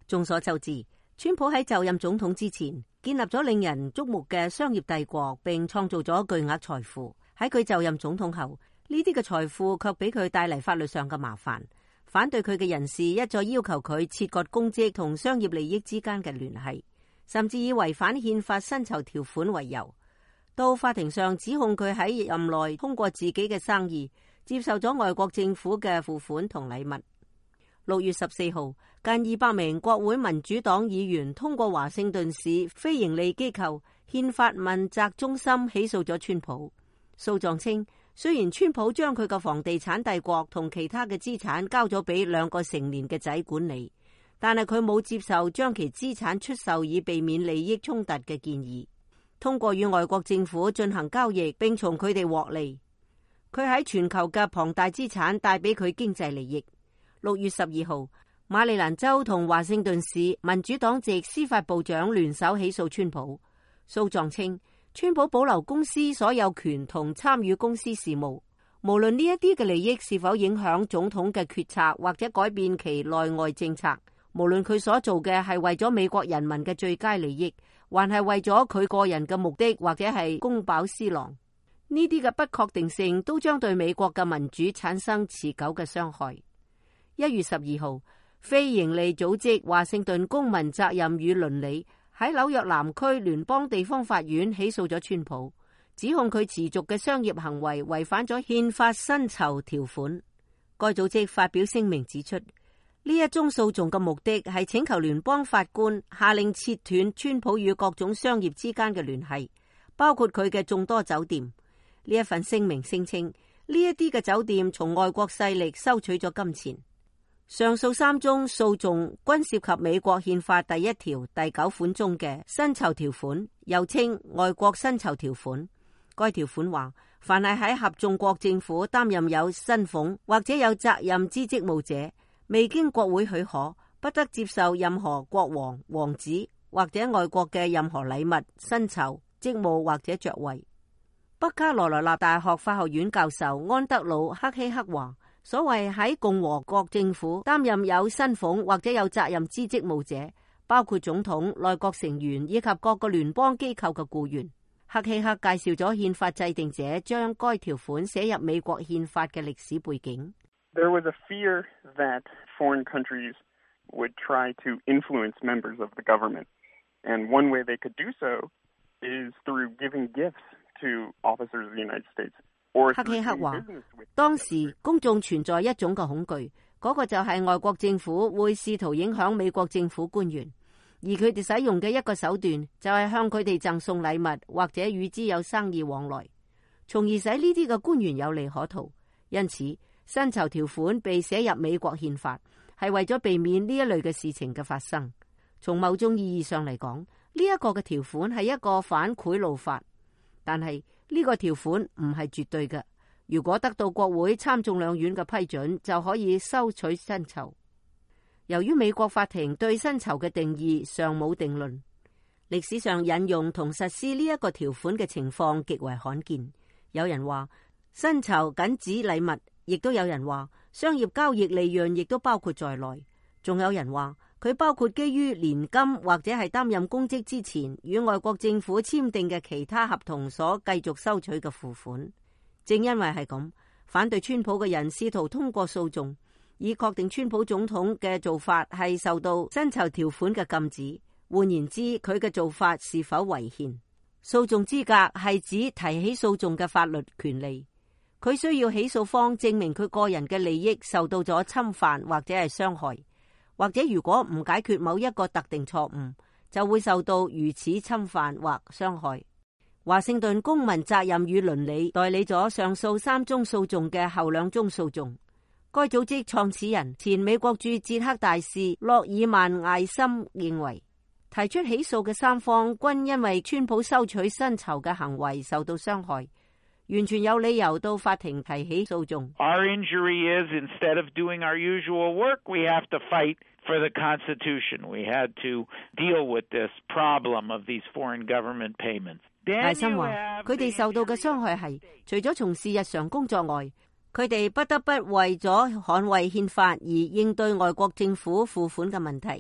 眾所周知，川普喺就任總統之前，建立咗令人矚目嘅商業帝國，並創造咗巨額財富。喺佢就任總統後，呢啲嘅財富卻俾佢帶嚟法律上嘅麻煩。反對佢嘅人士一再要求佢切割公職同商業利益之間嘅聯繫，甚至以違反憲法薪酬條款為由，到法庭上指控佢喺任內通過自己嘅生意接受咗外國政府嘅付款同禮物。6月14號，近200名國會民主黨議員通過華盛頓市非營利機構憲法問責中心起訴咗川普。訴狀稱，雖然川普將佢嘅房地產帝國同其他嘅資產交咗俾2個成年嘅仔管理，但係佢冇接受將其資產出售以避免利益衝突嘅建議。通過與外國政府進行交易並從佢哋獲利，佢喺全球嘅龐大資產帶俾佢經濟利益。6月12號，馬里蘭州同華盛頓市民主黨籍司法部長聯手起訴川普。訴狀稱，川普保留公司所有權同參與公司事務，無論呢一啲嘅利益是否影響總統嘅決策或者改變其內外政策，無論佢所做嘅係為咗美國人民嘅最佳利益，還係為咗佢個人嘅目的，或者係公飽私囊，呢啲嘅不確定性都將對美國嘅民主產生持久嘅傷害。1月12號，非營利組織華盛頓公民責任與倫理喺紐約南區聯邦地方法院起訴咗川普，指控佢持續嘅商業行為違反咗憲法薪酬條款。該組織發表聲明指出，呢一宗訴訟嘅目的係請求聯邦法官下令切斷川普與各種商業之間嘅聯繫，包括佢嘅眾多酒店。呢一份聲明聲稱，呢一啲嘅酒店從外國勢力收取咗金錢。上述3宗訴訟均涉及美國憲法第1條第9款中嘅薪酬條款，又稱外國薪酬條款。該條款話，凡係喺合眾國政府擔任有薪俸或者有責任之職務者，未經國會許可，不得接受任何國王、王子或者外國嘅任何禮物、薪酬、職務或者爵位。北卡羅來納大學法學院教授安德魯克希克話，所謂喺共和國政府擔任有薪俸或者有責任之職務者，包括總統、內閣成員以及各個聯邦機構嘅僱員。克希克介紹咗憲法制定者將該條款寫入美國憲法嘅歷史背景。 There was a fear that foreign countries would try to influence members of the government, and one way they could do so is through giving gifts to officers of the United States. 克希克話，當時公眾存在一種嘅恐懼，嗰個就係外國政府會試圖影響美國政府官員，而佢哋使用嘅一個手段就係向佢哋贈送禮物或者與之有生意往來，從而使呢啲嘅官員有利可圖。因此，薪酬條款被寫入美國憲法，係為咗避免呢一類嘅事情嘅發生。從某種意義上嚟講，呢一個嘅條款係一個反賄賂法，但係呢個條款唔係絕對嘅。如果得到國會參眾兩院嘅批准，就可以收取薪酬。由於美國法庭對薪酬嘅定義尚冇定論，歷史上引用同實施呢一個條款嘅情況極為罕見。有人話薪酬僅指禮物，亦都有人話商業交易利潤亦都包括在內，仲有人話佢包括基於年金或者係擔任公職之前與外國政府簽訂嘅其他合同所繼續收取嘅付款。正因為係咁，反對川普嘅人試圖通過訴訟，以確定川普總統嘅做法係受到薪酬條款嘅禁止。換言之，佢嘅做法是否違憲？訴訟資格係指提起訴訟嘅法律權利。佢需要起訴方證明佢個人嘅利益受到咗侵犯或者係傷害，或者如果唔解決某一個特定錯誤，就會受到如此侵犯或傷害。華盛頓公民責任與倫理代理咗上訴3宗訴訟嘅後2宗訴訟。該組織創始人前美國駐捷克大使洛爾曼艾森認為，提出起訴嘅3方均因為川普收取薪酬嘅行為受到傷害，完全有理由到法庭提起訴訟。 Our injury is instead of doing our usual work, we have to fight for the Constitution. We had to deal with this problem of these foreign government payments. 艾森話，佢哋受到嘅傷害係，除咗從事日常工作外，佢哋不得不為咗捍衛憲法而應對外國政府付款嘅問題。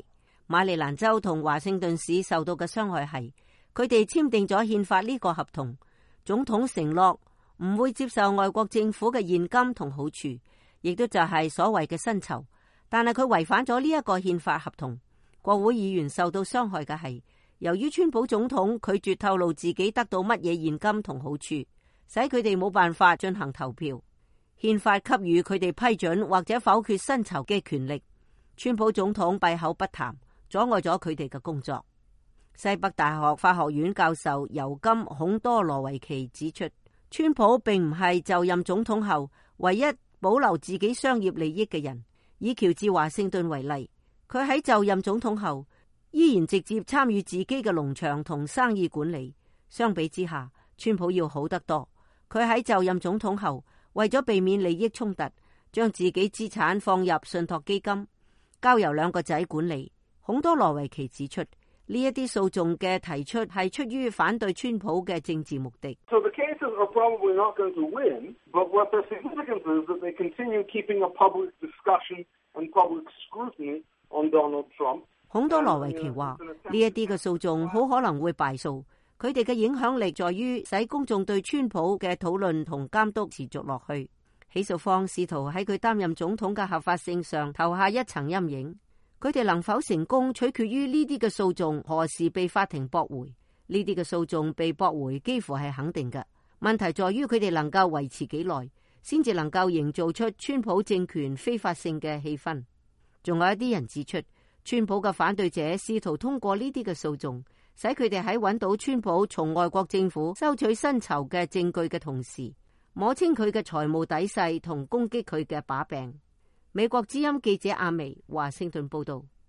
馬里蘭州同華盛頓市受到嘅傷害係，佢哋簽訂咗憲法呢個合同，總統承諾唔會接受外國政府嘅現金同好處，亦都就係所謂嘅薪酬。但係佢違反咗呢一個憲法合同。國會議員受到傷害嘅係，由於川普總統拒絕透露自己得到乜嘢現金同好處，使佢哋冇辦法進行投票。憲法給予佢哋批准或者否決薪酬嘅權力。川普總統閉口不談，阻礙咗佢哋嘅工作。西北大學法學院教授尤金孔多羅維奇指出，川普並唔係就任總統後唯一保留自己商業利益嘅人。以喬治華盛頓為例，佢喺就任總統後依然直接參與自己嘅農場同生意管理。相比之下，川普要好得多。佢喺就任總統後，為咗避免利益衝突，將自己資產放入信託基金，交由兩個仔管理。孔多羅維奇指出，呢一啲訴訟嘅提出係出於反對川普嘅政治目的。 So the cases are probably not going to win, but what their significance is that they continue keeping a public discussion and public scrutiny on Donald Trump. 孔多羅維奇話，呢一啲嘅訴訟好可能會敗訴，佢哋嘅影響力在於使公眾對川普嘅討論同監督持續落去。起訴方試圖喺佢擔任總統嘅合法性上投下一層陰影。佢哋能否成功，取決於呢啲嘅訴訟何時被法庭駁回。呢啲嘅訴訟被駁回幾乎係肯定嘅。問題在於佢哋能夠維持幾耐，先至能夠營造出川普政權非法性嘅氣氛。仲有一啲人指出，川普嘅反對者試圖通過呢啲嘅訴訟，使佢哋喺揾到川普從外國政府收取薪酬嘅證據嘅同時，摸清佢嘅財務底細同攻擊佢嘅把柄。美國之音記者阿薇華盛頓報道。